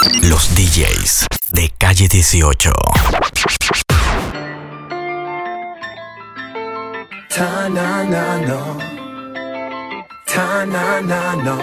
Los DJs de Calle 18. Ta-na-na-no, ta-na-na-no,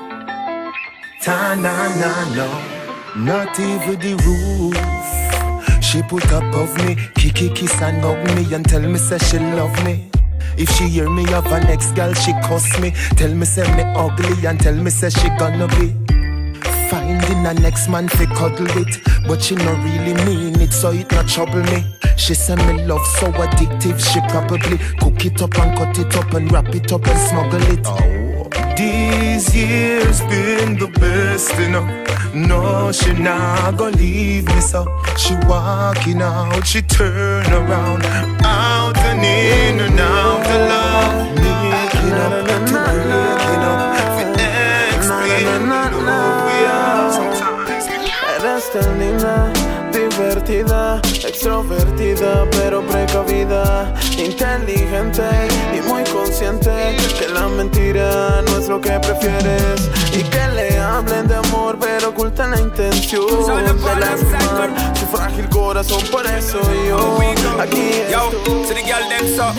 ta-na-na-no. Not even the roof she put above me. Kiki kiss and hug me and tell me say she love me. If she hear me have an ex-girl, she cuss me. Tell me say me ugly and tell me say she gonna be finding a next man fi cuddle with. But she no really mean it, so it not trouble me. She say me love so addictive, she probably cook it up and cut it up and wrap it up and smuggle it. These years been the best, you know. No, she not gonna leave me, so she walking out, she turn around, out and in and out the love, making up to breaking up, for explaining who we are sometimes. Eres tan linda, divertida, extrovertida, pero precavida, inteligente y muy consciente que la mentira no es lo que prefieres y que le hablen de amor pero ocultan la intención de lastimar su frágil corazón. Por eso yo aquí estoy. To the girl them so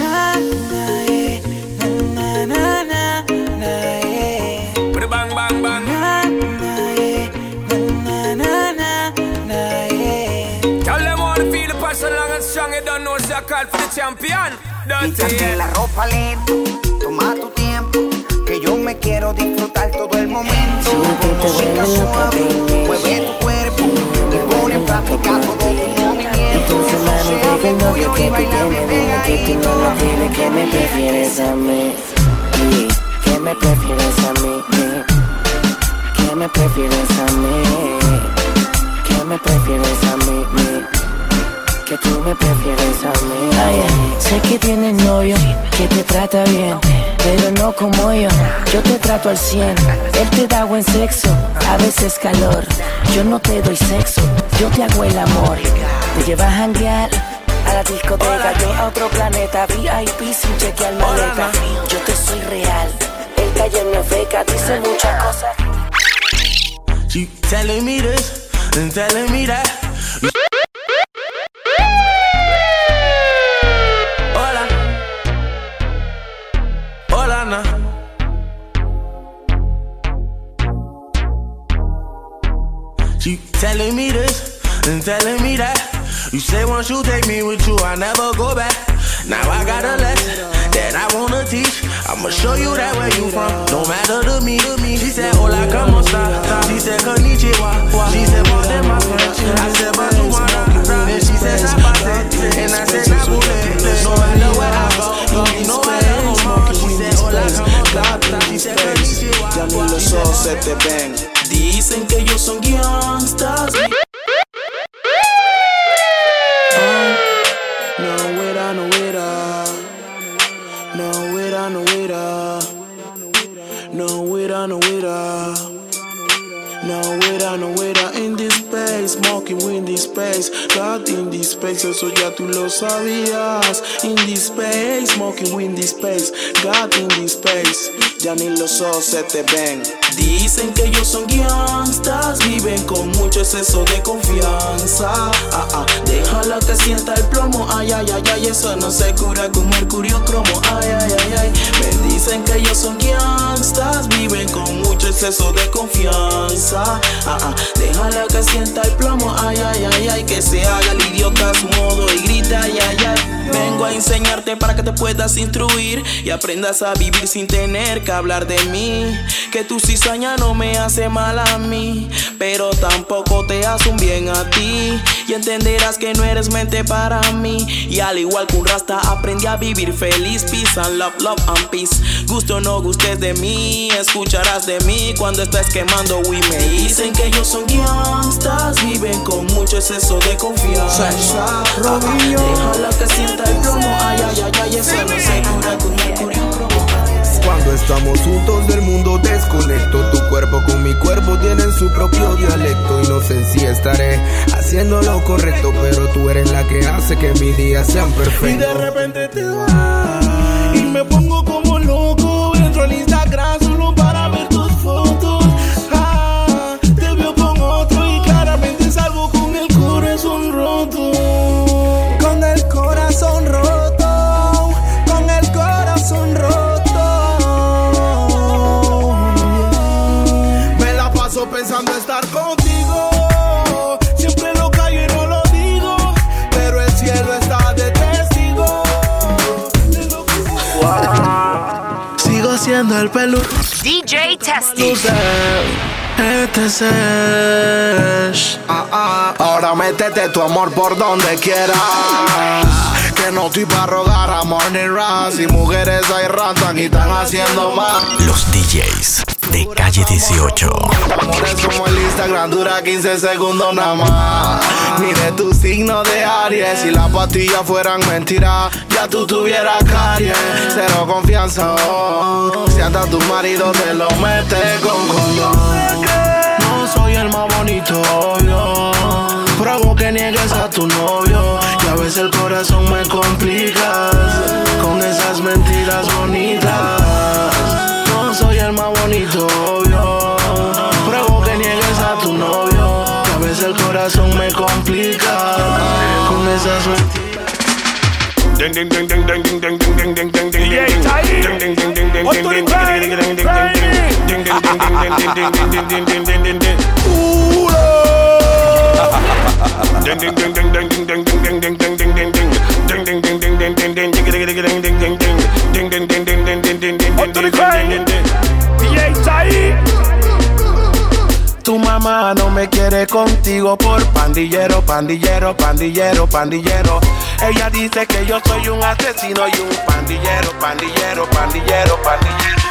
put it bang bang bang. Tell them all to feel the passion long and strong. You don't know it's a call for the champion. Quítate la ropa lento, toma tu tiempo, que yo me quiero disfrutar todo el momento. Música suave, mueve tu cuerpo y pone en práctica todo tu movimiento. Entonces mami, dime el novio que tú tienes, dime que tú no lo tienes, que me prefieres a mí, que me prefieres a mí, que me prefieres a mí, que me prefieres a mí, que tú me prefieres a mí. Ay, sé que tienes novio, que te trata bien, pero no como yo te trato al 100. Él te da buen sexo, a veces calor. Yo no te doy sexo, yo te hago el amor. Te llevas a janguear a la discoteca, yo a otro planeta, VIP sin chequear maleta. Yo te soy real, el taller no es beca, dice muchas cosas. She telling me this and telling me that. Hola, hola, na. She telling me this and telling me that. You say once you take me with you, I never go back. Now I got a lesson that I wanna teach. I'ma show you that where you from, no matter to me. She said, hola, como esta? She said, konnichiwa. She said, ponte más French. I said, but you wanna. And she said, zapate. And I said, tabule. No matter where I go, you know I am home. She said, hola, como esta? She said, konnichiwa. Ya ni los ojos se te ven. Dicen que ellos son gangsters. In this space, smoking in this space, God in this space, eso ya tú lo sabías. In this space, smoking in this space, God in this space, Ya ni los ojos se te ven. Dicen que ellos son gangsters, viven con mucho exceso de confianza. Déjala que sienta el plomo, ay, ay, ay, ay, eso no se cura con mercurio cromo, ay, ay, ay, ay. Me dicen que ellos son gangsters, viven con mucho exceso de confianza. Déjala que sienta el plomo, ay, ay, ay, ay, que se haga el idiota a su modo y grita, ay, ay, ay. Vengo a enseñarte para que te puedas instruir y aprendas a vivir sin tener que hablar de mí. Que tu cizaña no me hace mal a mí, pero tampoco te hace un bien a ti. Y entenderás que no eres mente para mí. Y al igual que un rasta aprendí a vivir feliz. Peace and love, love and peace. Guste o no gustes de mí, escucharás de mí cuando estés quemando weed. Me dicen que ellos son gangsters, viven con mucho exceso de confianza. Déjala que sienta el plomo, ay, ay, ay, ay, eso no se cura con mercurio cromo. Cuando estamos juntos del mundo desconecto. Tu cuerpo con mi cuerpo tienen su propio dialecto. Y no sé si estaré haciendo lo correcto, pero tú eres la que hace que mis días sean perfectos. Y de repente te vas y me pongo como loco. Entro al Instagram solo para ver tus fotos. Te veo con otro y claro contigo. Siempre lo callo y no lo digo, pero el cielo está de testigo. Wow. Sigo siendo el peludo. DJ Testy. Ahora métete tu amor por donde quieras. Que no estoy para rogar amor ni ras. Y mujeres hay ratas y están haciendo más. Los DJs de Calle 18. Amores como el Instagram dura 15 segundos nada más. Mire tu signo de Aries. Si las pastillas fueran mentiras, ya tú tuvieras caries. Cero confianza, oh. Si hasta tu marido te lo mete con condón. No soy el más bonito, obvio. Pruebo que niegues a tu novio. Y a veces el corazón me complicas con esas mentiras bonitas. No soy el más bonito, obvio. Pruebo que niegues a tu novio. Y a veces el corazón me complica con esas mentiras. Tu mamá no me quiere contigo por pandillero, pandillero, pandillero, pandillero. Ella dice que yo soy un asesino y un pandillero, pandillero, pandillero, pandillero.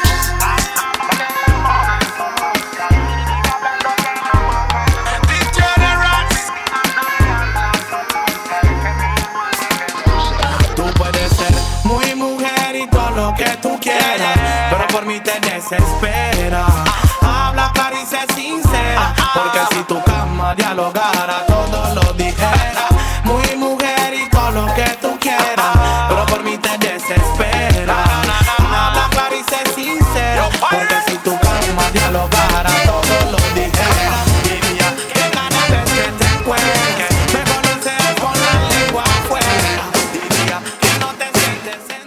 Tú puedes ser muy mujer y todo lo que tú quieras, pero por mí te desespera. Habla clara y sé sincera, porque si tu cama dialogara, todo lo dijera. Muy mujer y todo lo que tú quieras, pero por mí te desespera. Habla clara y sé sincera, porque si tu cama dialogara, todo lo dijera. Diría que cada vez que te cuelgues, me conoces con la lengua afuera. Diría que no te sientes en...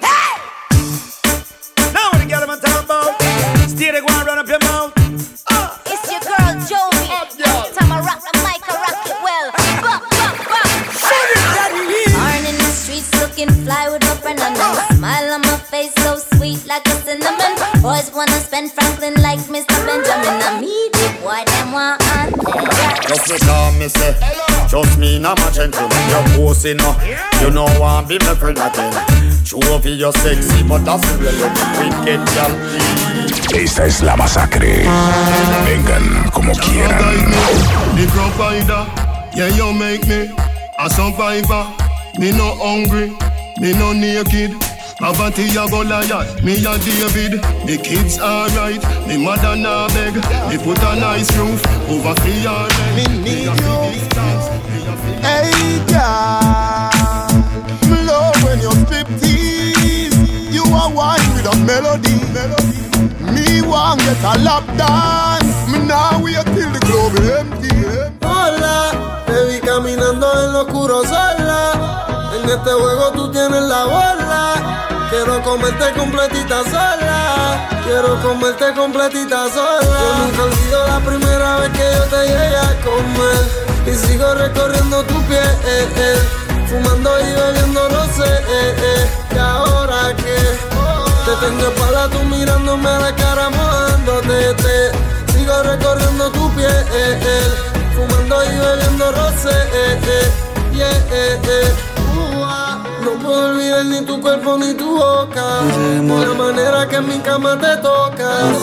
Now we get them on top about. Steer the ground, run up your mouth. It's your girl Joey. Time I rock the mic, I rock it well. Bop, bop, bop. Born in the streets, looking fly with no friend and a smile on my face, so sweet like a cinnamon. Boys wanna spend Franklin like Mr. Benjamin. I meet it, boy, them want just because me say, trust me, not my gentleman. You're pussy, no. You know I'm be my friend again. True of you're sexy, but that's the real wicked girl. Esta es la masacre. Vengan como quieran. The provider, yeah, you make me a survivor. Me no hungry, me no naked. Poverty a Goliath, me a David. The kids alright, me mother na beg. Me put a nice roof over the yard. Me need you. Hey girl, me love when you spit tease. You are wine with a melody. Me want get a lap dance. Me now wait till the club empty. Hola, te vi caminando en lo oscuro sola. En este juego tú tienes la bola. Quiero comerte completita sola. Quiero comerte completita sola. Yo nunca olvido la primera vez que yo te llegué a comer. Y sigo recorriendo tu piel, fumando y bebiendo rosé. Y ahora que te tengo espalda, tú mirándome a la cara, mojándote. Sigo recorriendo tu piel, fumando y bebiendo rosé. No puedo olvidar ni tu cuerpo ni tu boca, ni la manera que en mi cama te tocas.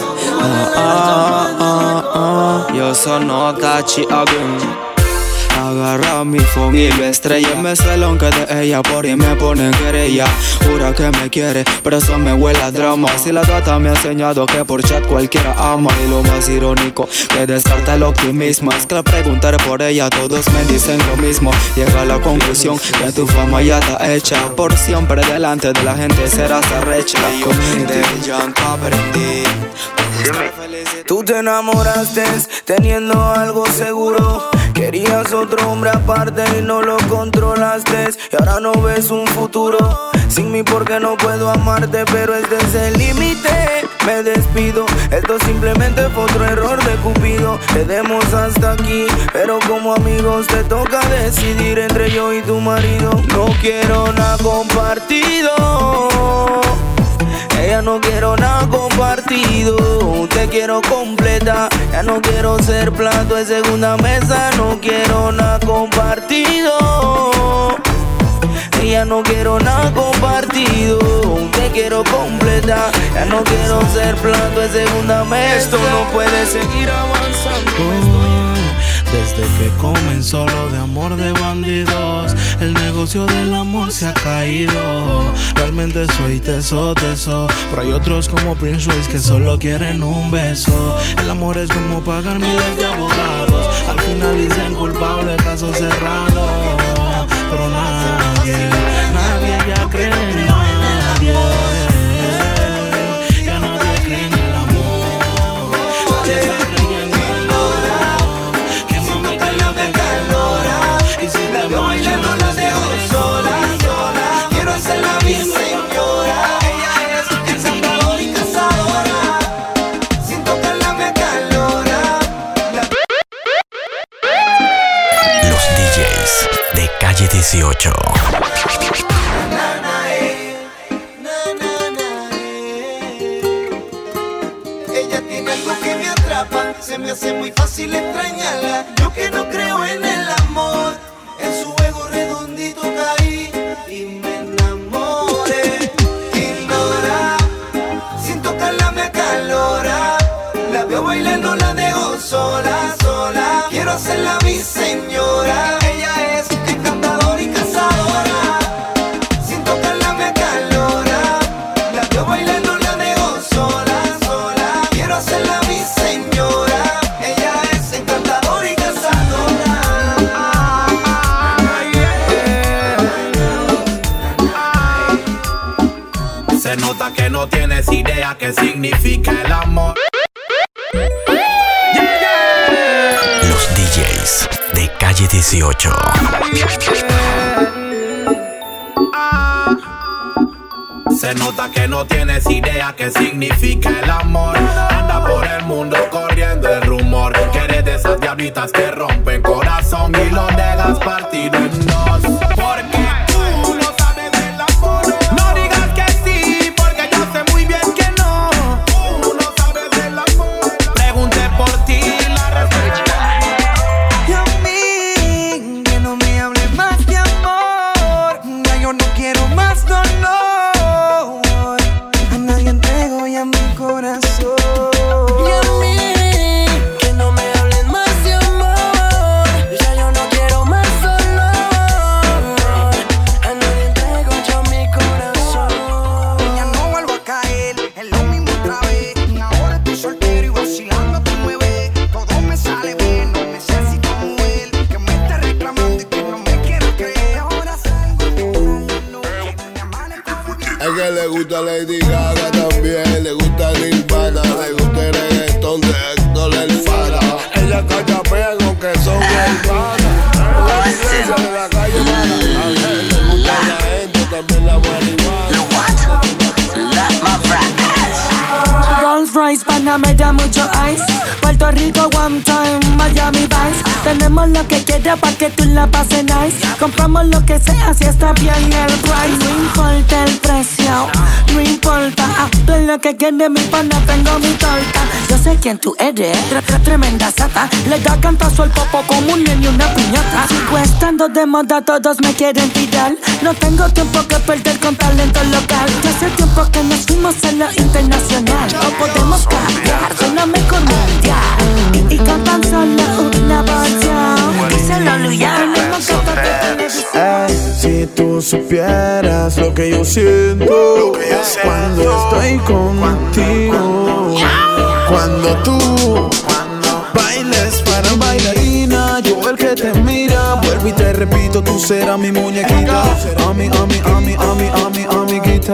Yo sono Tachi Agun. Agarra mi phone y lo estrella. Me celón que de ella por y me pone en querella. Jura que me quiere, pero eso me huele a drama. Si la gata me ha enseñado que por chat cualquiera ama. Y lo más irónico, que descarta el optimismo, es que al preguntar por ella todos me dicen lo mismo. Llega a la conclusión que tu fama ya está hecha. Por siempre delante de la gente serás arrecha. Y yo de llanto aprendí. Tú te enamoraste teniendo algo seguro. Querías otro hombre aparte y no lo controlaste. Y ahora no ves un futuro. Sin mí porque no puedo amarte, pero este es el límite. Me despido, esto simplemente fue otro error de Cupido. Le demos hasta aquí, pero como amigos te toca decidir entre yo y tu marido. No quiero nada compartido, ella no quiero nada compartido. Te quiero completa, ya no quiero ser plato de segunda mesa. No quiero nada compartido, ya no quiero nada compartido. Te quiero completa, ya no quiero ser plato de segunda mesa. Esto no puede seguir avanzando. Desde que comenzó lo de amor de bandidos, el negocio del amor se ha caído. Realmente soy teso, pero hay otros como Prince Royce que solo quieren un beso. El amor es como pagar miles de abogados, al final dicen culpable, caso cerrado. Pero nadie ya cree en nadie. Ya nadie cree en el amor. Nadie está creyendo en nada. Que mami que yo te calora. Y si te voy yo no la dejo sola. Quiero hacerla mi señora. Ella es encantadora y cazadora. Sin tocarla me calora. Los DJs de Calle 18. Ella tiene algo que me atrapa, se me hace muy fácil extrañarla. Yo que no creo en el amor, en su juego redondito caí y me enamoré. Ignora, sin tocarla me acalora. La veo bailando, la dejo sola. Quiero hacerla mi señora. Ella es encantadora y cazadora. Sin tocarla me acalora. La veo bailando, la dejo sola. Quiero hacerla mi señora. Ella es encantadora y cazadora. Se nota que no tienes idea qué significa el amor. Los DJs de Calle 18. Se nota que no tienes idea qué significa el amor. Anda por el mundo corriendo el rumor que eres de esas diablitas que rompen corazón y lo dejas partido en dos. Porque tú no sabes del amor. No digas que sí, porque yo sé muy bien que no. Tú no sabes del amor. Pregunté por ti, la respuesta. Y a mí, que no me hable más de amor. Ya yo no quiero más dolor. A nadie entrego ya mi corazón. Y a mí, que no me hablen más de amor. Ya yo no quiero más dolor. A nadie entrego yo mi corazón. Ya no vuelvo a caer en lo mismo otra vez. Ahora estoy soltero y vacilando tu bebé. Todo me sale bien, no necesito mujer que me esté reclamando y que no me quiera creer. Ahora salgo a toda la noche. Me amanezco bebiendo. Es que le gusta Lady Gaga también, le gusta Nirvana, le gusta el reggaetón de Héctor el Fara. Ella calla pego que son hermanas. La iglesia de la calle Mara. A él le gusta la gente, también la marihuana. Rolls Royce, Panamera, mucho ice. Puerto Rico, one time, Miami Vice. Tenemos lo que quieras pa' que tú la pases nice. Compramos lo que sea si está bien el price. No importa el precio, no importa. Tú es lo que quieres, mi pana, tengo mi torta. Yo sé quién tú eres, tremenda sata. Le da cantazo al popo como un niño y una piñata. Sigo estando de moda, todos me quieren tirar. No tengo tiempo que perder con talento local. Ya hace tiempo que nos fuimos a lo internacional. No podemos cambiar, suena mejor mundial. Y cantan solo una versión. Díselo, Luya. Si tú supieras lo que yo siento cuando estoy contigo, cuando tú bailes para bailarina, yo el que te mira, vuelvo y te repito, tú serás mi muñequita, amiguita.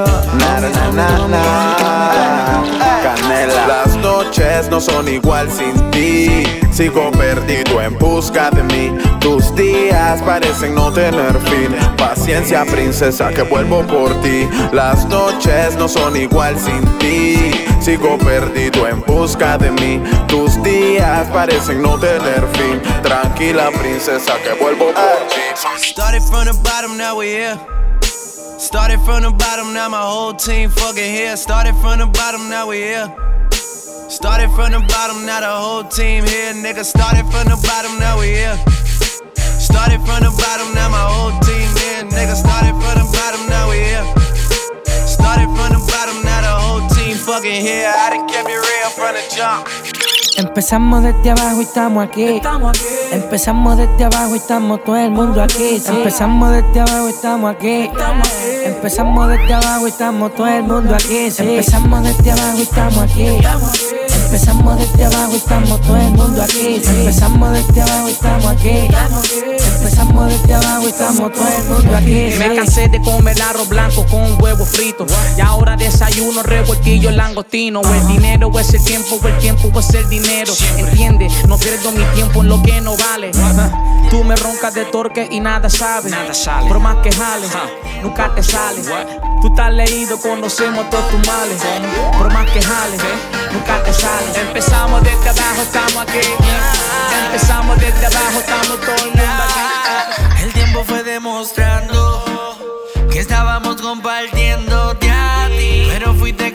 Canela. Las noches no son igual sin ti. Sigo perdido en busca de mí. Tus días parecen no tener fin. Paciencia, princesa, que vuelvo por ti. Las noches no son igual sin ti. Sigo perdido en busca de mí. Tus días parecen no tener fin. Tranquila, princesa, que vuelvo por ti. Started from the bottom, now we're here. Started from the bottom, now my whole team fucking here. Started from the bottom, now we here. Started from the bottom, now the whole team here, nigga. Started from the bottom, now we here. Started from the bottom, now my whole team here, nigga. Started from the bottom, now we here. Started from the bottom, now the whole team fucking here. I done kept it real from the jump. Empezamos desde abajo y estamos aquí. Empezamos desde abajo y estamos todo el mundo aquí. Empezamos desde abajo y estamos aquí. Empezamos desde abajo y estamos todo el mundo aquí. Empezamos desde abajo y estamos aquí. Empezamos desde abajo y estamos todo el mundo aquí. Empezamos desde abajo y estamos aquí. Empezamos desde abajo y estamos todo el mundo aquí. Me cansé de comer arroz blanco con huevo frito. Y ahora desayuno revoltillo langostino. O el dinero o es el tiempo, o el tiempo o es el dinero. Entiende, no pierdo mi tiempo en lo que no vale. Tú me roncas de torque y nada sabes. Por más que jale, nunca te sale. Tú estás leído, conocemos todos tus males. Por más que jale, nunca te sale. Empezamos desde abajo, estamos aquí. Empezamos desde abajo, estamos todo el mundo aquí. El tiempo fue demostrando que estábamos compartiéndote a ti, pero fuiste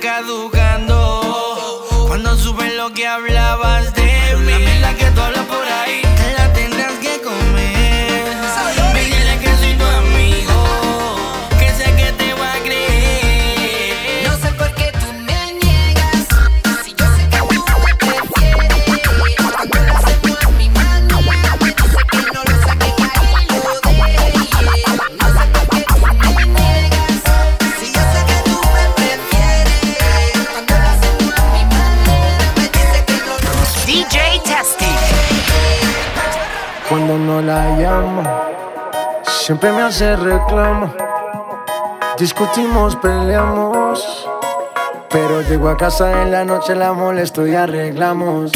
caducando cuando supe lo que hablabas de mí. La mierda que tú hablas por ahí te la tendrás que comer. Dile que soy tu amigo, que sé que te va a creer. No sé por qué tú me niegas, si yo sé que tú me prefieres. Cuando lo hacemos a mi manera, me dice que no lo saque, que ahí lo deje. No sé por qué tú me niegas, si yo sé que tú me prefieres. Cuando lo hacemos a mi manera, me dice que no lo saque. DJ Testy. Cuando no la llamo, siempre me hace reclamo. Discutimos, peleamos, pero llego a casa en la noche, la molesto y arreglamos.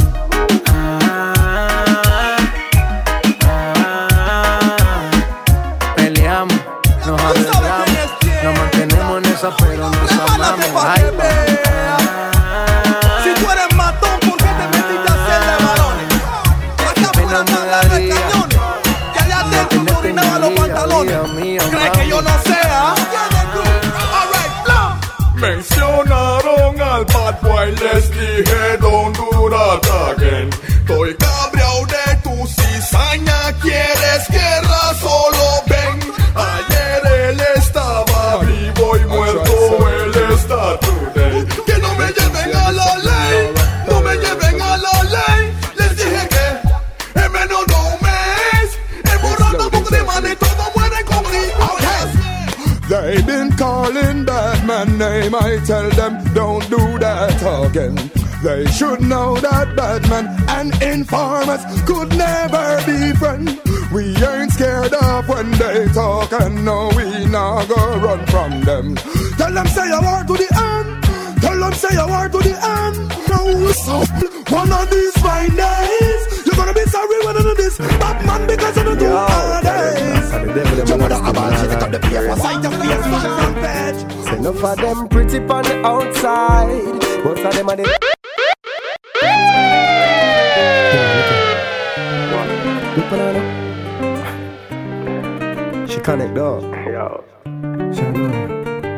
Peleamos, nos arreglamos, nos mantenemos en esa, pero nos amamos. Ay, si tú eres matón, ¿por qué te metiste a hacer de varones? Acá fuera mandan de cañones, que allá adentro tú orinabas los pantalones. ¿Crees que yo no sea? Mencionaron al bad boy, les dije don't do that again. Estoy cabreado de tu cizaña, quieres guerra, solo ven. Ayer él estaba vivo y muerto, él está today. Que no me lleven a la ley, no me lleven a la ley. Les dije que en menos de un mes, el borracho de man y todos mueren conmigo. They been calling that man name, I tell them don't do that again. They should know that Batman and informers could never be friends. We ain't scared of when they talk, and no, we not go run from them. Tell them say a word to the end. Tell them say a word to the end. No, so one of these fine days, you're gonna be sorry when I do this, Batman, because I don't do all days. Say enough of them pretty on the outside, most of them are the. Look at her. She connect up. Yo. She know.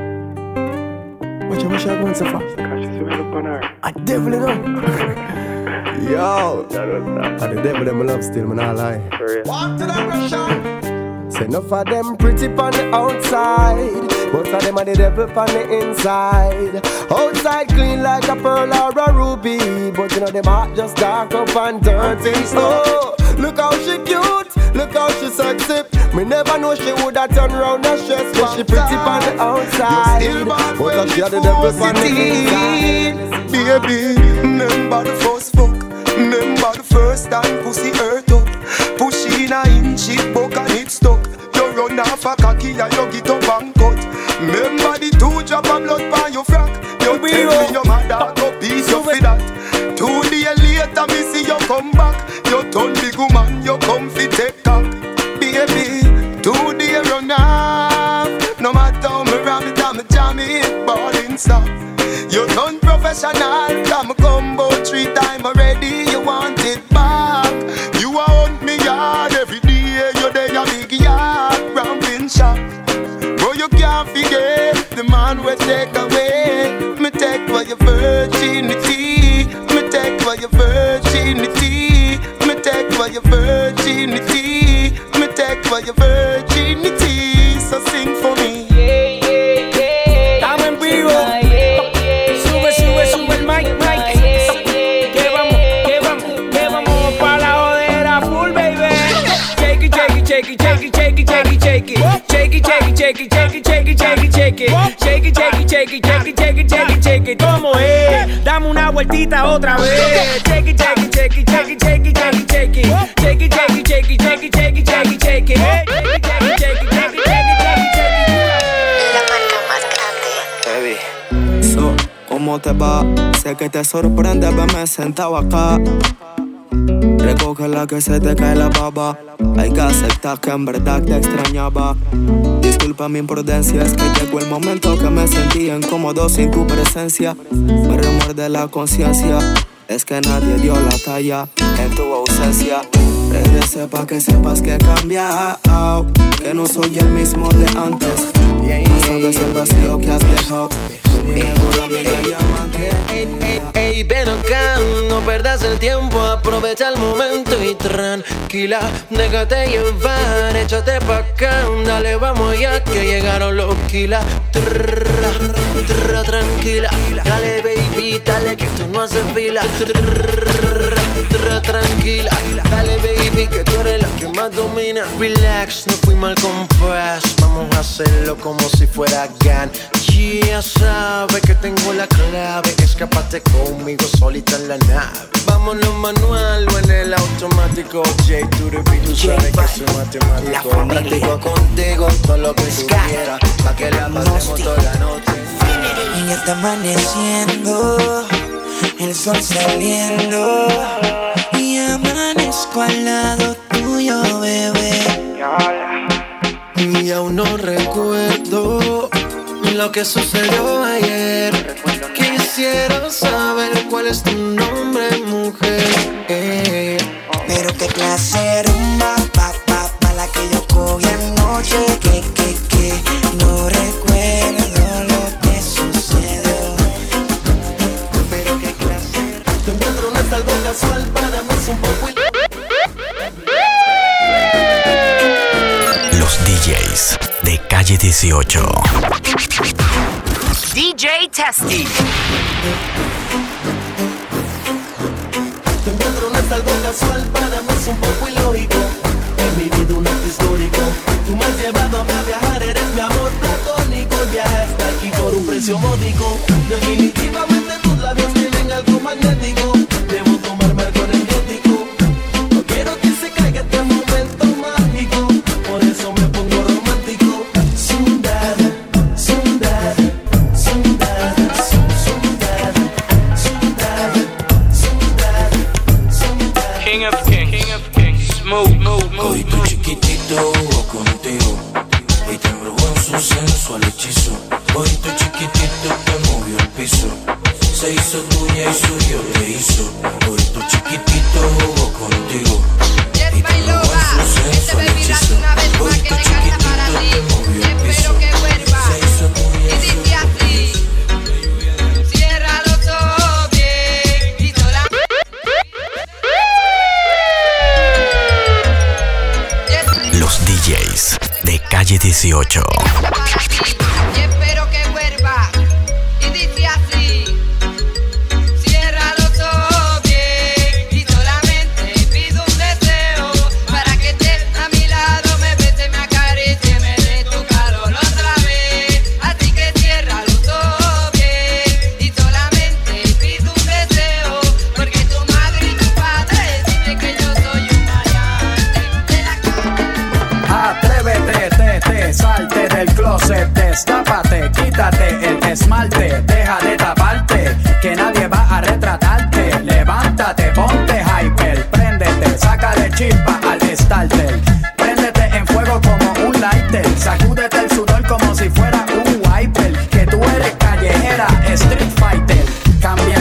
Watch how she going so far. Because she's really up on her. A devil, you know. Yo. And the devil them love still, man, I lie. Walk to the Russian. Say enough of them pretty on the outside, most of them are the devil on the inside. Outside clean like a pearl or a ruby, but you know them heart just dark up and dirty. Oh, look how she cute, look how she sexy. Me never know she woulda turn round and stress, but she pretty on the outside, but she had the devil on the inside. Baby, remember the first fuck, remember the first time pussy hurt up. Push in a inch, it buck and it stuck. You run off a cocky and you get up and cut. Remember the 2 drop of blood by your frack. You tell me your mother go piece you for that. 2 days later me see you come back. You turn big woman, you come fi take cock. international. Come combo 3 times already, you want it back. You want me yard every day, you there a big yard, rambling shop. But you can't forget the man will take away. Me take for your virginity, me take for your virginity, me take for your virginity, me take for your virginity. So sing for me. Estamos en vivo. Sube el mic. Que vamos pa' la jodera full, baby. Shake it. Shake it. ¿Cómo es? Dame una vueltita otra vez. Shake it. So, ¿cómo te va? Sé que te sorprende verme sentado acá. Recoge la que se te cae la baba. Hay que aceptar que en verdad te extrañaba. Disculpa mi imprudencia, es que llegó el momento que me sentí incómodo sin tu presencia. Me remuerde la conciencia, es que nadie dio la talla en tu ausencia. Regrese pa' que sepas que he cambiado, que no soy el mismo de antes. No sabes el vacío que has dejado. Ey, ven acá, no perdas el tiempo, aprovecha el momento y tranquila, déjate llevar, échate pa' acá, dale, vamos ya que llegaron los kilas. Tranquila, dale baby, dale que tú no haces fila. Tranquila, dale baby, que tú eres la que más domina. Relax, no fui mal compás, vamos a hacerlo como si fuera GAN. Ya sabes que tengo la clave, escápate conmigo solita en la nave. Vámonos manual o en el automático. J to the beat, tú sabes que soy matemático. Practico contigo todo lo que tú quieras, pa' que la pasemos toda la noche. Y ya está amaneciendo, el sol saliendo, y amanezco al lado tuyo, bebé. Y aún no recuerdo lo que sucedió ayer. Quisiera saber cuál es tu nombre, mujer. Pero qué clase de rumba, pa' la que yo cogí anoche. Que no recuerdo lo que sucedió. Pero qué clase. Te encuentro no es algo casual, para mí es un poco. Los DJs de Calle 18. DJ Testy. Te encuentro no es algo casual, para mí es un poco ilógico. He vivido un acto histórico. Tú me has llevado a viajar, eres mi amor platónico. El viaje está aquí por un precio módico. Definitivamente tus labios tienen algo magnético. Debo tomarme algo energético. No quiero que se caiga este momento mágico. Por eso me pongo romántico. Hoy tu chiquitito contigo y te embrujó en su sensual hechizo. Hoy tu chiquitito te movió el piso, se hizo tuya y suyo te hizo. Hoy tu chiquitito jugó contigo y te embrujó en su sensual hechizo. Hoy tu chiquitito te movió el piso, se hizo tuya y suyo te hizo. Cierra los ojos bien y sola. Los DJs de Calle 18. Y espero que vuelva. Y dice así: cierra los ojos bien y solamente pido un deseo para que estés a mi lado, me beses, me acaricies, me dé tu calor otra vez. Así que cierra los ojos bien y solamente pido un deseo, porque tu madre y tu padre dicen que yo soy un maleante de la calle. Atrévete, salte del closet, destápate, quítate el esmalte, deja de taparte, que nadie va a retratarte. Levántate, ponte hyper, préndete, sácale chispa al starter, préndete en fuego como un lighter, sacúdete el sudor como si fuera un wiper, que tú eres callejera, street fighter, cambia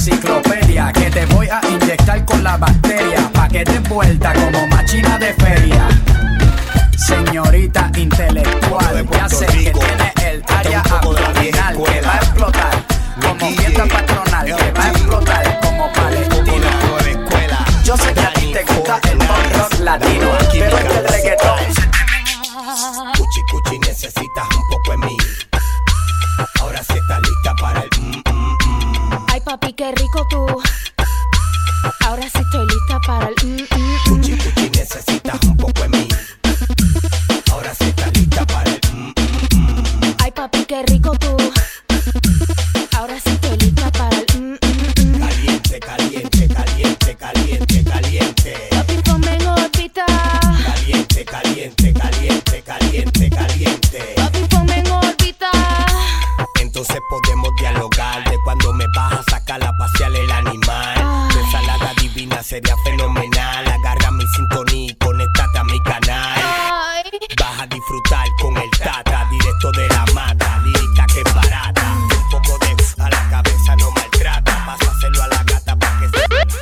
enciclopedia que te voy a inyectar con la bacteria pa' que te vuelta como machina de feria. Señorita intelectual, ya sé que tiene el área abdominal que va a explotar como fiesta patronal, que va a explotar como Palestina. Yo sé que a ti te gusta el pop rock latino, pero este reggaetón. Cuchi cuchi, necesitas un poco de mí. Ahora sí estás lista para el Ay papi, qué rico tú. Ahora sí estoy lista para el Cuchi cuchi, necesitas un poco de mí. Ahora sí estás lista para el Ay papi, qué rico tú. Ahora sí estoy lista para el Caliente, caliente, caliente, caliente, caliente. Papi, ponme en órbita. Caliente, caliente, caliente, caliente, caliente. Papi, ponme en órbita. Entonces podemos dialogar de cuando me vas a sacar a pasear el animal. Tu ensalada divina sería fenomenal. Agarra mi sintonía y conéctate a mi canal. Vas a disfrutar con el Tata, directo de la mata, lírica que es barata. Un poco de a la cabeza no maltrata. Vas a hacerlo a la gata pa' que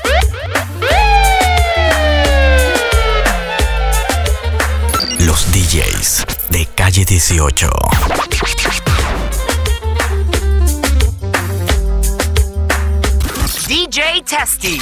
Los DJs de Calle 18. DJ Testy.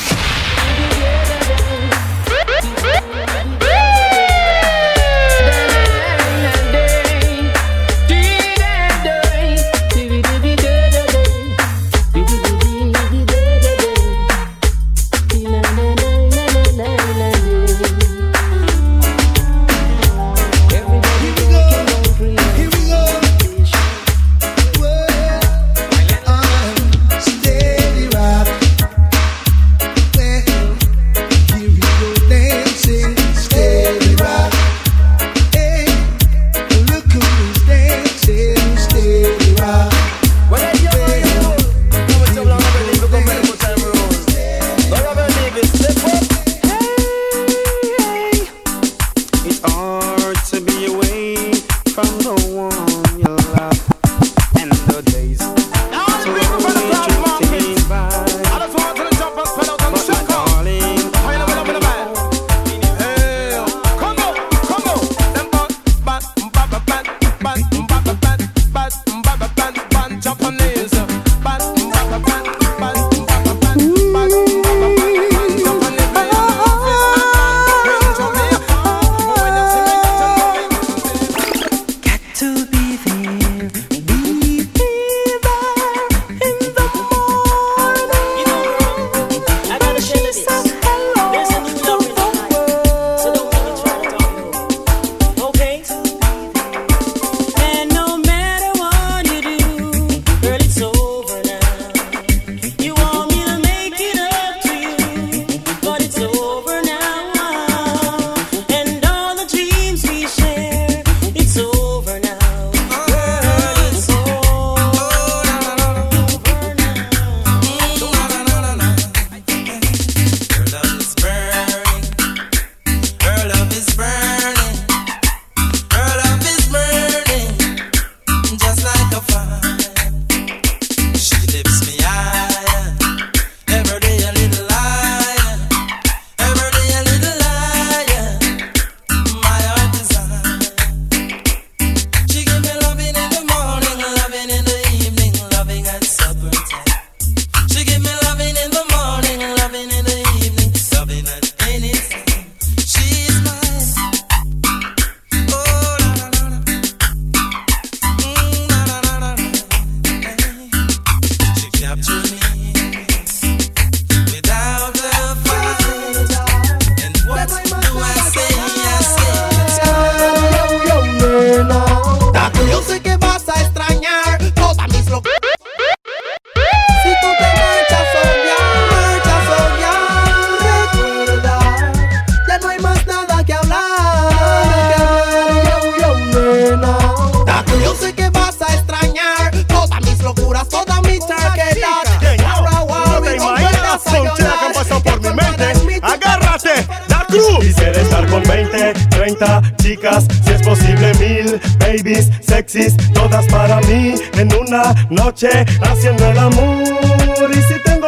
Quisiera estar con 20, 30 chicas, si es posible 1000 babies sexys, todas para mí en una noche haciendo el amor. Y si tengo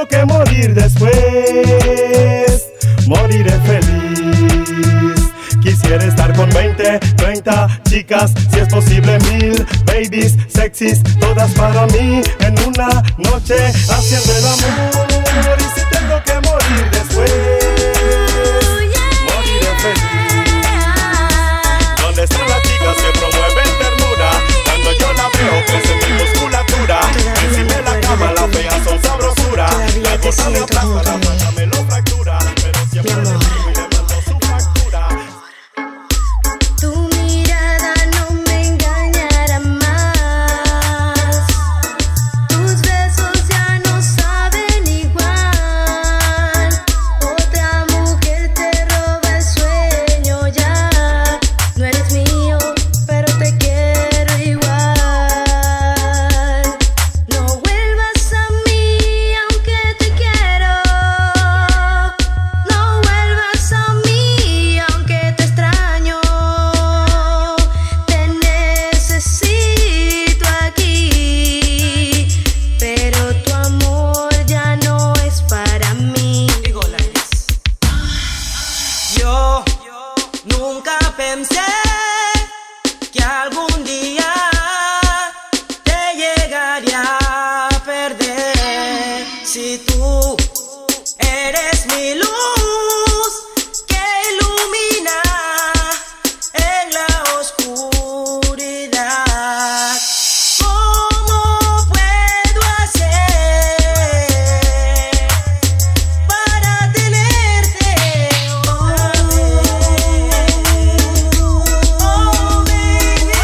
tengo que morir después, moriré feliz. Quisiera estar con 20, 30 chicas, si es posible 1000 babies sexys, todas para mí en una noche haciendo el amor. Y si tengo que morir después, moriré feliz. ¿Dónde están las chicas que promueven ternura? Cuando yo la veo crece mi musculatura. Encima de la cama las feas son sabrosura. La cosa me aplasta, la mata me lo fractura, pero siempre le digo y le mando su factura. Tu mirada no me engañará más. Tus besos ya no saben igual. Otra mujer te roba el sueño ya. No eres mío, pero te quiero igual. No vuelvas a mí aunque te quiero. No vuelvas a mí aunque te extraño. Te necesito aquí, pero tu amor ya no es para mí. Yo nunca pensé que algún día te llegaría a perder. Si tú eres mi luz que ilumina en la oscuridad, ¿cómo puedo hacer para tenerte otra vez? Oh, baby,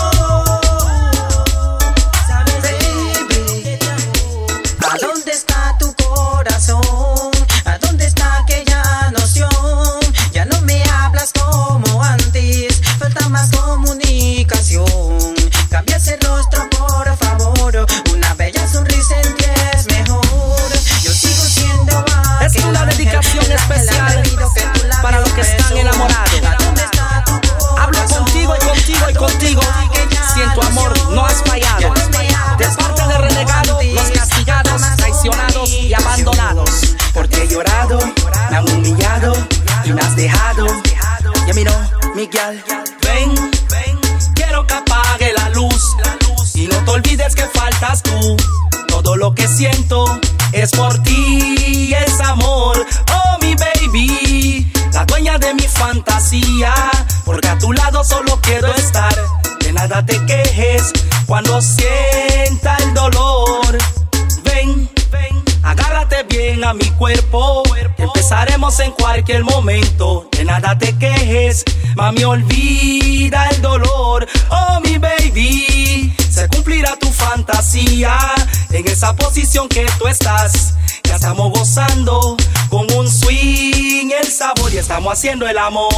sabes, baby, ¿a dónde está tu corazón? ¿A dónde está aquella noción? Ya no me hablas como antes, falta más comunicación. Cambia ese rostro, por favor, una bella sonrisa en ti es mejor. Yo sigo siendo Es una dedicación especial para los que están enamorados. Hablo contigo y contigo y contigo. Si en tu amor no has fallado, de parte de renegados, los castigados, traicionados y abandonados. Porque he llorado, me han humillado y me has dejado. Ya miró, Miguel. Ven, quiero que apague la luz y no te olvides que faltas tú. Todo lo que siento es por ti, es amor. Oh, mi baby, la dueña de mi fantasía, porque a tu lado solo quiero estar. De nada te quejes cuando sienta el dolor. Ven, agárrate bien a mi cuerpo. Empezaremos en cualquier momento. De nada te quejes, mami, olvida el dolor. Oh, mi baby, se cumplirá tu fantasía. En esa posición que tú estás, ya estamos gozando con un swing, el sabor, y estamos haciendo el amor.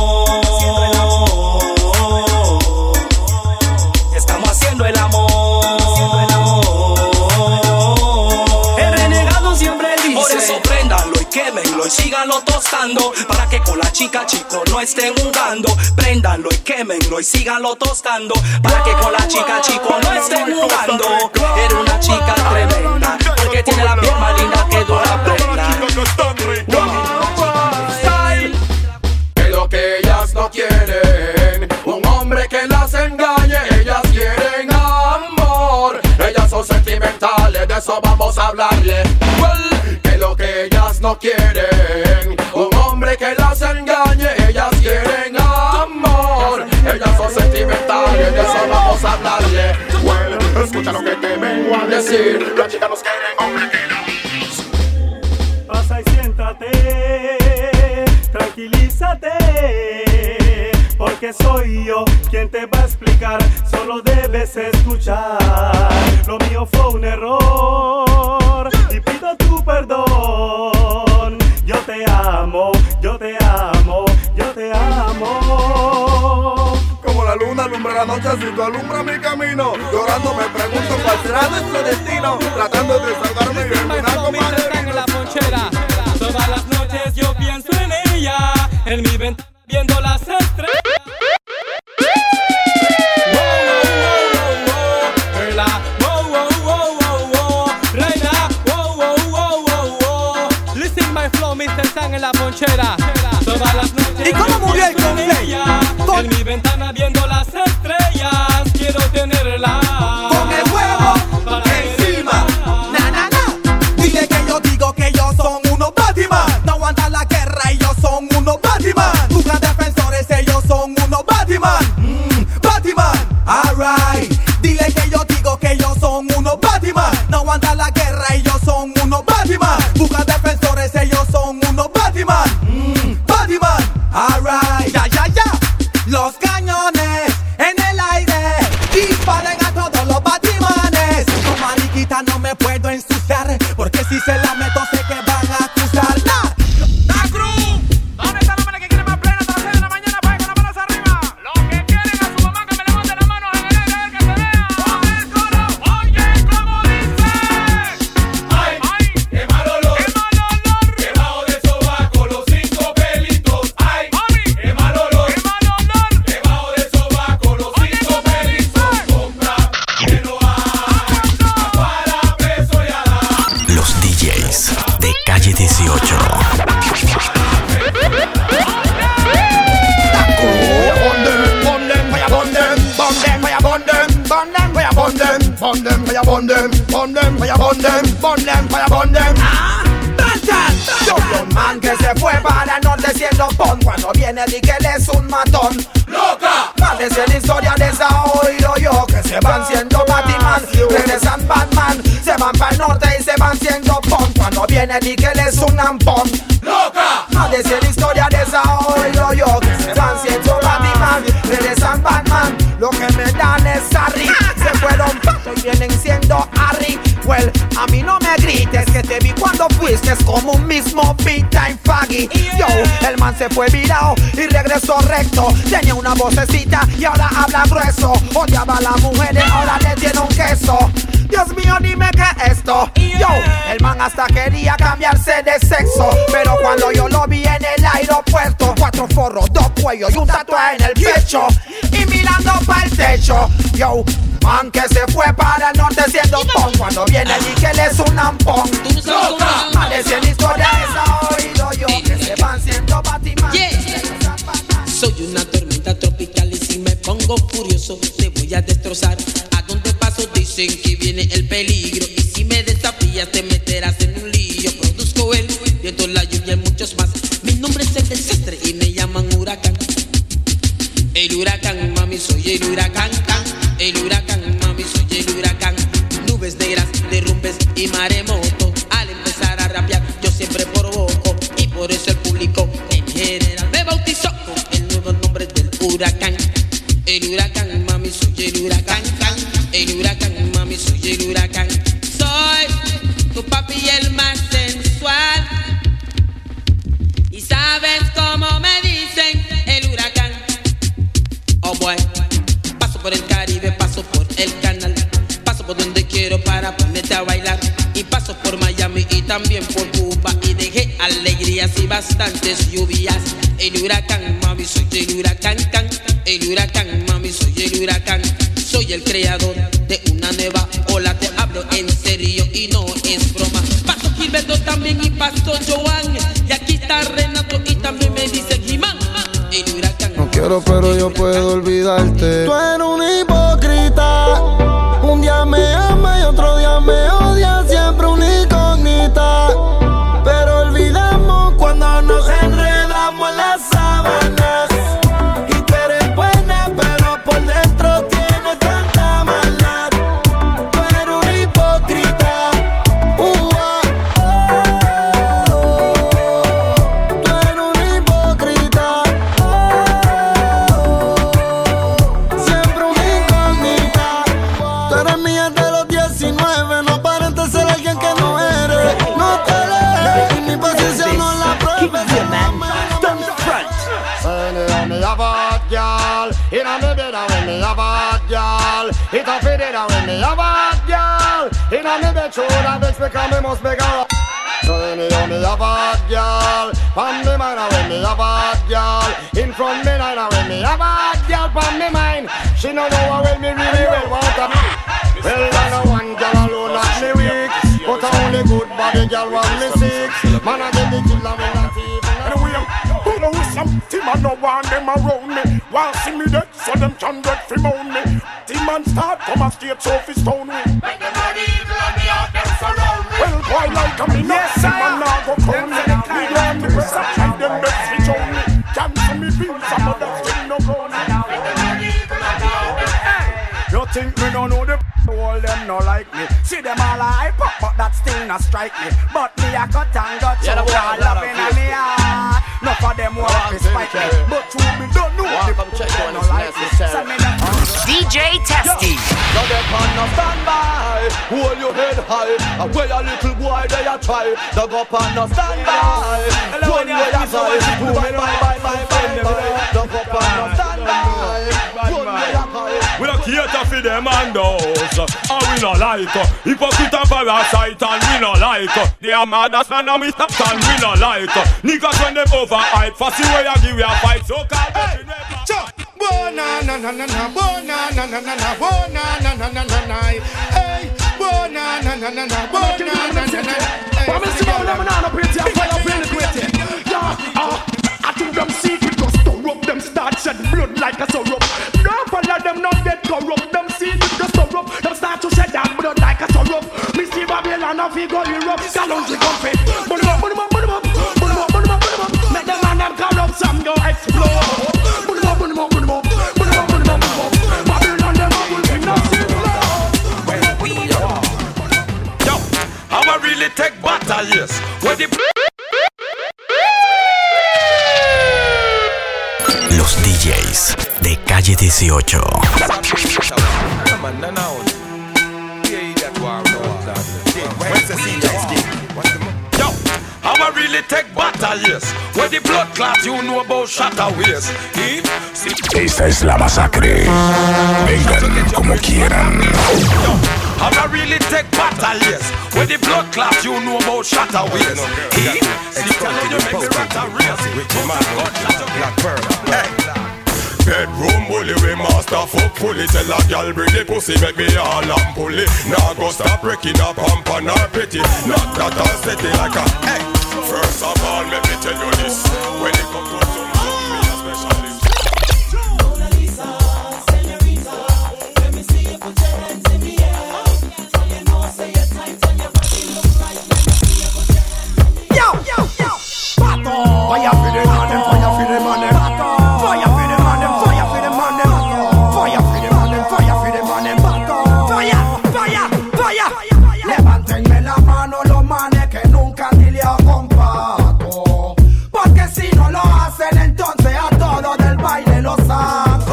Estamos haciendo el amor. El renegado siempre dice: por eso préndanlo y quémenlo y síganlo tostando, para que con la chica chico no estén jugando. Préndanlo y quémenlo y síganlo tostando, para que con la chica chico no estén jugando. Era una chica tremenda, porque tiene la piel más linda que dura prenda. Es lo que ellas no quieren, un hombre que las engañe. Ellas quieren amor, ellas son sentimentales, de eso vamos a hablarle. Well, que lo que ellas no quieren, un hombre que las engañe. Ellas quieren amor, ellas son sentimentales, de eso vamos a hablarle. Well, escucha lo que te vengo a decir, las chicas nos quieren hombre que la... Pasa y siéntate, tranquilízate, porque soy yo quien te va a explicar, solo debes escuchar. Lo mío fue un error y pido tu perdón. Yo te amo, yo te amo, yo te amo. Como la luna alumbra la noche, si tú alumbras mi camino. Llorando me pregunto cuál será nuestro destino, tratando de salvarme y terminar con mi en la ponchera. Todas las noches yo pienso en ella, en mi ventana viendo las estrellas. Todas las noches. ¿Y cómo murió el Conflay? En mi ventana viendo las estrellas. Quiero tenerla. Con el huevo encima. Na, na, na. Dile que yo digo que ellos son unos Batman. No aguantan la guerra, ellos son unos Batman. Buscan defensores, ellos son unos Batman. Batman, alright. Dile que yo digo que ellos son unos Batman. No aguantan la guerra, ellos son unos Batman. Buscan defensores, ellos son unos Batman. Batman, alright. Ya, ya, ya. Los cañones en el aire disparen a todos los Batmanes. Con mariquita no me puedo ensuciar, porque si se la meto sé que van a acusar. ¡Nah! ¡La Cruz! ¿Dónde está la mala que quiere más plena hasta las 6 de la mañana? Para con las manos arriba. Los que quieren a su mamá que me levanten las manos en el aire, a ver que se vea. Con el coro, oye, como dice. Ay, qué mal olor, debajo del sobaco los 5 pelitos. Ay, qué mal olor, debajo del sobaco los 5 pelitos. Compra que no hay, para preso y a dar. Los DJs de Calle 18. Un man que se fue para el norte siendo pon. Cuando viene di que él es un matón. ¡Loca! Parece la historia de esa oído yo. Que se van siendo Batman, regresan Batman. Se van para el norte y se van siendo pon. Cuando viene di que él es un ampón. ¡Loca! Parece la historia de esa oído yo. Que se van siendo Batman, regresan Batman. Lo que me dan es Harry. Se fueron pato y vienen siendo Harry. Well, a mí no me grites que te vi cuando fuiste. Es como un mismo big time faggy. Yo, el man se fue virado y regresó recto. Tenía una vocecita y ahora habla grueso. Odiaba a las mujeres, ahora le tiene un queso. Dios mío, dime qué es esto. Yo, el man hasta quería cambiarse de sexo. Pero cuando yo lo vi en el aeropuerto, 4 forros, 2 cuellos y un tatuaje en el pecho. Y mirando para el techo. Yo, man que se fue para el norte siendo pon. Cuando viene y que él es un ampón. Parece la historia esa oído yo. Que se van siendo Batman. Soy una tormenta tropical y si me pongo furioso te voy a destrozar. A donde paso dicen que viene el peligro y si me desafías te meterás en un lío. Produzco el viento, la lluvia y muchos más. Mi nombre es el desastre y me llaman huracán. El huracán, mami, soy el huracán. El huracán, mami, soy el huracán. Nubes negras, derrumbes y maremoto. Al empezar a rapear yo siempre provoco y por eso el público en general me bautizó con el nuevo nombre del huracán. El huracán, mami, soy el huracán. El huracán, mami, soy el huracán. Soy tu papi el más sensual. Y sabes cómo me dicen el huracán. Oh boy, paso por el Caribe, paso por el canal. Paso por donde quiero para ponerte a bailar. Y paso por Miami y también por Cuba. Y dejé alegrías y bastantes lluvias. El huracán, mami, soy el huracán. El huracán, mami, soy el huracán. Soy el creador de una nueva ola. Te hablo en serio y no es broma. Paso Gilberto también y paso Joan. Y aquí está Renato y también me dice Jimán. El huracán. No quiero, pero yo puedo olvidarte. Tú eres un hipócrita. Un día me ama y otro día me odia. Siempre una incógnita. Pero olvidamos cuando nos enredamos en las sábanas. Y tú eres buena, pero por dentro tienes tanta maldad. Tú eres un hipócrita. Tú eres un hipócrita. Siempre una incógnita. Tú eres mía de los 19. No aparentes ser alguien que no eres. No te lees. Y mi posición no la pruebes. Me a bad girl, inna me bed when me a bad girl. It a fit it when me a bad girl. Inna me bed show that vex because me must be girl. So me a bad girl. From me mind when me a bad girl. In front me line when me a bad girl. From me mind, she no know how well me really well want to be. Well, I know one girl alone not me weak, but only good body girl want me sick. Man I get the killer me not even. I no want them around me. While see me dead, so them can get free moan me. Team man start come a straight so fi stone me. Make them body evil and me heart them surround me. Well, boy like a me not see man now go crown me. We learn the press I try them best fi show me. Cancel me feel some of that thing no grown me. Make them body evil and me heart them surround me. You think me don't know the all them no like me. See them all hype up, but that still not strike me. But me I cut and got so all loving in me heart. Not for them want to spike me, but you me don't know the people no like me. Send me that DJ Testy. Now they can no stand by. Hold your head high. And where a little boy they a try. Dug up and no stand by. One way a try. Bye. Dug up and no stand by. One way a try. We don't cater for them and those. And we no like hypocrite and parasite and we no like they are mad as man and we stop and we no like niggas when them overhype. Fussy way I give you a fight so called Bo na na na na na, bo na na na na na, bo na na na na na na. Hey, bo na na na na na, bo na na na na. But me see how them na pretty and fire pretty pretty. Yeah, I think them secret go stir up, them start shed blood like a syrup. No follow them not get corrupt, them secret go stir up, them start to shed that blood like a syrup. Me see Babylon of go Europe, Galons we comfy. Put them up, put them up, put them up, put them up, put them up, put them up. Make them man them corrupt, some go explode. Put them up, put them up, put them up. I'ma really take battle, yes. Where the Los DJs de Calle 18. I'ma really take battle, yes. Where the blood clot, you know about shatter ways. Esta es la masacre. Vengan como quieran. I'ma really take battle, yes. Where the blood clot, you know about shatter ways. Bedroom bully, we master fuck fully. Tell a gal bring the pussy, make me all and pulley. Now go stop breaking up pump and her petty. Not that I'll set it like a hey. First of all, let me tell you this. When it comes to some me a specialist. Mona Lisa, señorita, let me see you put your hands in the air. So you know, say your tights and your body look right. Let me see you put your hands in the air. Yo, Pato. Fire for the man, fire for the man, Pato. Fire for the man, fire for the man, Pato. Fire for the man, fire for the man, Pato. Fire. Levantenme la mano los manes que nunca ni le comparto. Porque si no lo hacen, entonces a todos del baile los saco.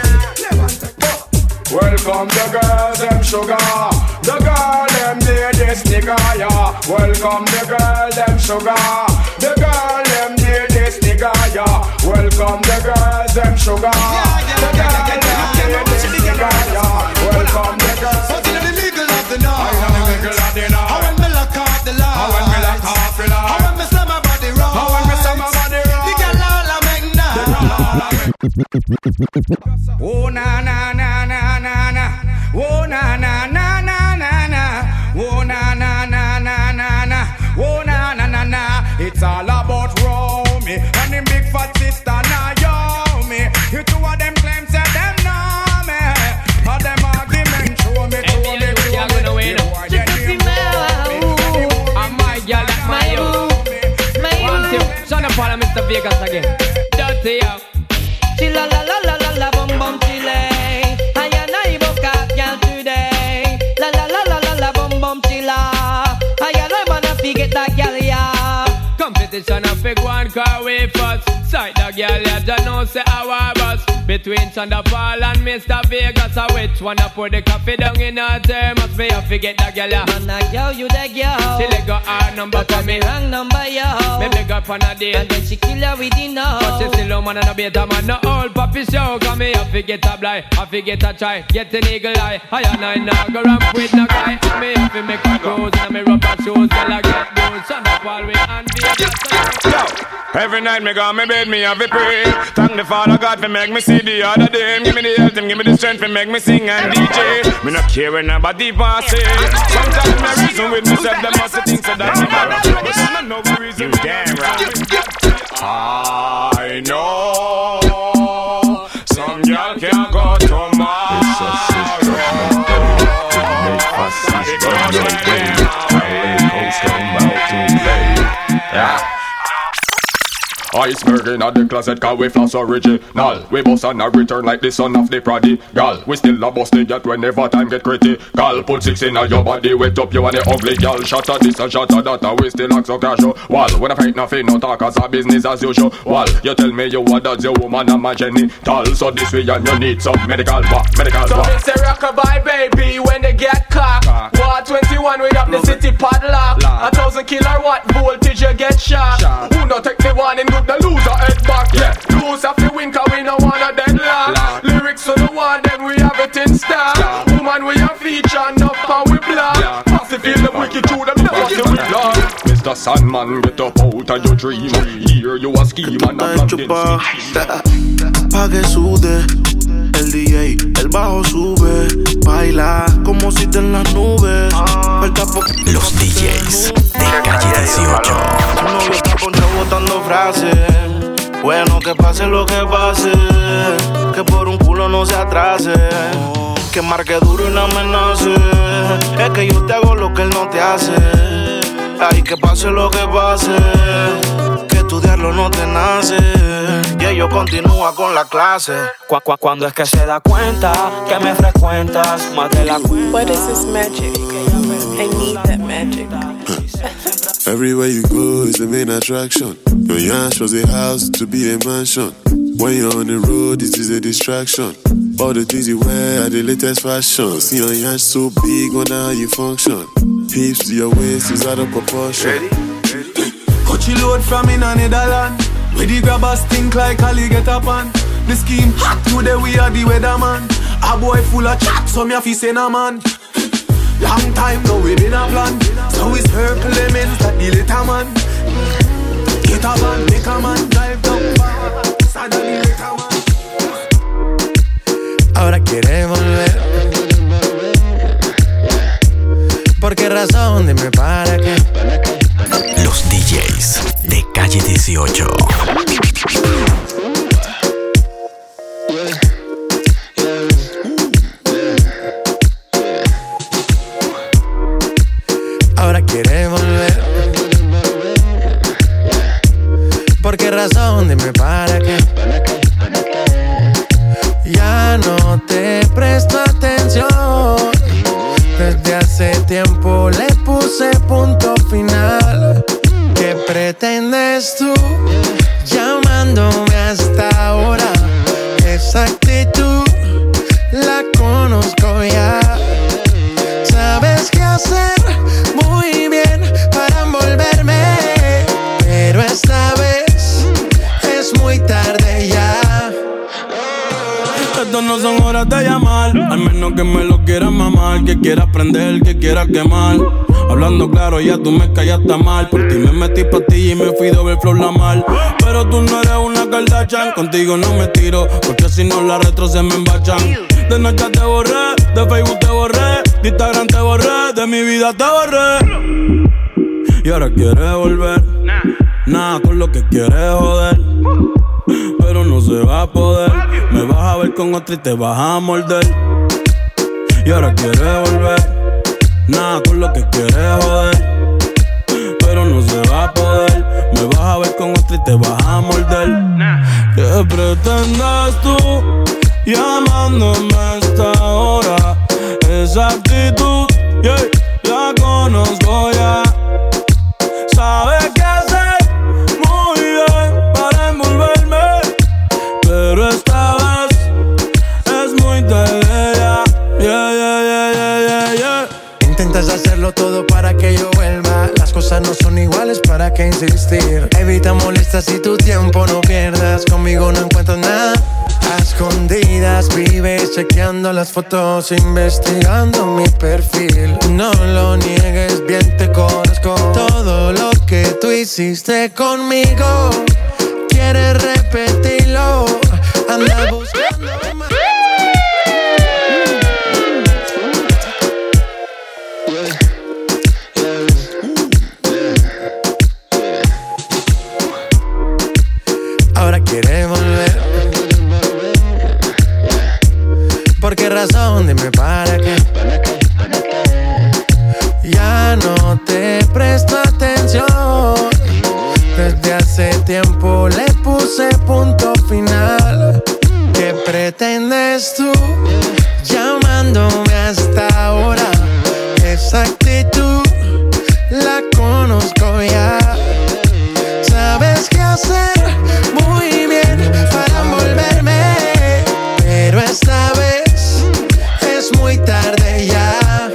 Welcome the girls, them sugar. The girl, them need this nigga, yeah. Welcome the girl, them sugar. The girl, them need this nigga, yeah. Welcome the girls, them sugar. The girl, them need this nigga, yeah. Welcome the girls. But in the middle of the night, how when me lock off the light, how when me lock off the light, how when me slam my body right, how when me slam my body right, the girl all a make night. Oh na na na na na na, oh na na na na na na, oh na na na na na na, oh na na na na. It's all about Romy and the big fat sister Naomi. You two of them claims that them know me, all them arguments show me to me. Son of Paul and Mr. Vegas again. Dirty up. Chilla la la la la la bum bum chile. I and I woke up girl today. La la la la la la bum bum chilla. I and I wanna forget that girl yeah. Competition of big one car way first. Sight the girl ya just know say our bus. Between Thunder Paul and Mr. Vegas, I which one I put the coffee down in her thermos. Me I forget the girl ya. Man a girl you the girl. She let go her number but me wrong number yo. Me beg up on a date and then she kill her with the no. But she still a man and a beta man. No old puppy show. Cause me I forget a blind, I forget a try. Get an eagle eye. I and I now go ramp with the guy. And me have to make a cruise and me rubber shoes. Till I get those Thunder Paul with and Vegas. Yo, every night me go me bed me have a pray. Thank the Father God for make me see the other day. Give me the health and give me the strength for make me sing and DJ. Me not care when nobody pass it. Sometimes me reason with myself them must think so that me bad. But I know the reason. You damn right. I know Ice smirking at the closet cause we floss original. We bust and a return like the son of the prodigal. We still a bust it yet whenever time get critical. Put 6 in your body, wet up you and the ugly girl. Shot at this and shot at that and we still act so casual. When I fight nothing, no talk as a business as usual. You tell me you what does your woman and my genital. So this way and you need some medical medical So they say rockabye baby when they get cocked. War 21 we up the city padlock. 1,000 kilowatt voltage you get shot. Who not take the warning good the loser head back, yeah. Lose off the win cause we no want a deadlock. Lyrics to the one, then we have it in stock. Woman we a feature, enough and we block. Passive feel the wicked to them, never see we block. Mr. Sandman, get up out of your dream. Here you a scheme and a blondin. Pa' que sude el DJ, el bajo sube. Baila como si te en las nubes. Los DJs de Calle 18. Tu novio está ponchado botando frases. Bueno, que pase lo que pase. Que por un culo no se atrase. Que marque duro y no amenace. Es que yo te hago lo que él no te hace. Ay, que pase lo que pase. Que estudiarlo no te nace. Y ellos continúa con la clase. Cuando es que se da cuenta que me frecuentas más de la cuenta. What is this magic? I need that magic. Everywhere you go is the main attraction. Your yash was a house to be a mansion. When you're on the road, it is a distraction. All the things you wear are the latest fashion. See your yash so big, wonder how you function. Hips to your waist is out of proportion. Coachy load from in a Netherland. Where the grabbers think like Ali get up on. The scheme hot today, we are the weatherman. A boy full of chat, so me a fi say nah man. Long time now we been a plan. So it's her Clemens that the little man. Get a van, make a man drive down far. Sad the little man. Ahora quiere volver. ¿Por qué razón? Dime para qué. Los DJs de Calle 18. Ahora quiere volver. ¿Por qué razón? Dime para qué. Ya no te presto atención. Desde hace tiempo le puse punto final. ¿Qué pretendes tú llamándome hasta ahora? Esa actitud la conozco ya. Sabes qué hacer muy bien para envolverme, pero esta vez es muy tarde ya. Estos no son horas de llamar, al menos que me lo quieras mamar. Que quieras prender, que quieras quemar. Hablando claro, ya tú me callaste mal. Por ti me metí pa' ti y me fui de ver flow la mal. Pero tú no eres una Kardashian, contigo no me tiro, porque si no las retro se me embachan. De noche te borré, de Facebook te borré, de Instagram te borré, de mi vida te borré. Y ahora quieres volver, nada con lo que quieres joder. Pero no se va a poder, me vas a ver con otra y te vas a morder. Y ahora quieres volver, nada con lo que quieres joder. Pero no se va a poder, me vas a ver con otra y te vas a morder. ¿Qué pretendes tú llamándome a esta hora? Esa actitud, yeah, la conozco ya. Sabes qué hacer muy bien para envolverme, pero esta vez es muy tarde ya. Yeah, yeah, yeah, yeah, yeah, yeah. Intentas hacerlo todo para que yo vuelva. Las cosas no son iguales, ¿para qué insistir? Evita molestas y tu tiempo no pierdas. Conmigo no encuentro nada. A escondidas vives chequeando las fotos, investigando mi perfil. No lo niegues, bien te conozco. Todo lo que tú hiciste conmigo, quieres repetirlo. Anda buscando más. Ahora quiere volver. ¿Por qué corazón, dime para qué. Ya no te presto atención. Desde hace tiempo le puse punto final. ¿Qué pretendes tú llamándome hasta ahora? Esa actitud la conozco ya. Sabes qué hacer muy bien para envolverme, pero esta vez es muy tarde ya.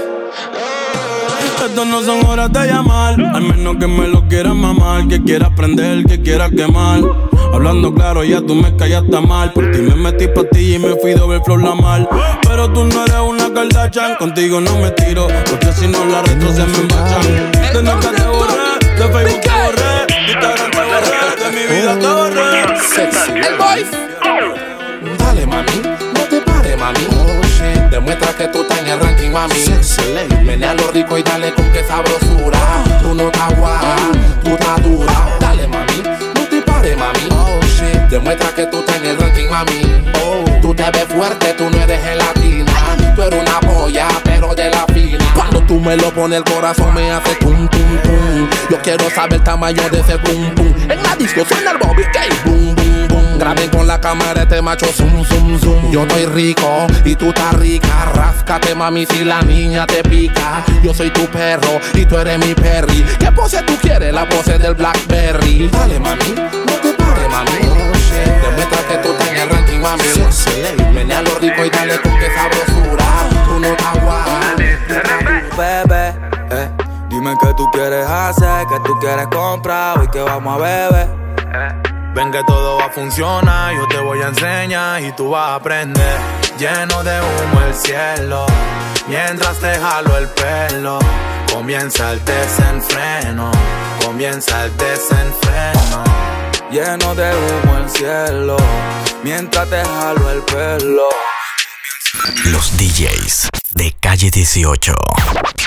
Estas no son horas de llamar, al menos que me lo quieras mamar, que quieras prender, que quieras quemar. Hablando claro, ya tú me callaste mal. Por ti me metí pastilla y me fui de ver flor la mal. Pero tú no eres una Kardashian, contigo no me tiro, porque si no la retro se me embachan. De Nokia te borré, de Facebook te borré, de Instagram te borré, de mi vida te borré. Sexy, el boy. Dale mami, no te pares mami. Demuestra que tú estás en el ranking mami. Menea lo rico y dale con que sabrosura. Tú no estás guapa, tú estás dura. Dale mami, no te pares mami. Demuestra que tú estás en el ranking mami. Tú te ves fuerte, tú no eres gelatina. Tú eres una polla, pero de la fina. Cuando tú me lo pones el corazón me hace tum tum tum. Yo quiero saber el tamaño de ese pum pum. En la disco suena el Bobby K. Boom boom boom. Graben con la cámara este macho zoom zoom zoom. Yo estoy rico y tú estás rica. Ráscate mami si la niña te pica. Yo soy tu perro y tú eres mi perry. ¿Qué pose tú quieres? La pose del Blackberry. Dale mami, no te pares mami. Demuestra que tú estás en el ranking mami. Menea lo rico y dale con que sabrosura. Tú no estás guapa. Bebé, dime qué tú quieres hacer, qué tú quieres comprar, hoy que vamos a beber. Ven que todo va a funcionar, yo te voy a enseñar y tú vas a aprender. Lleno de humo el cielo, mientras te jalo el pelo. Comienza el desenfreno, comienza el desenfreno. Lleno de humo el cielo, mientras te jalo el pelo. Los DJs de Calle 18.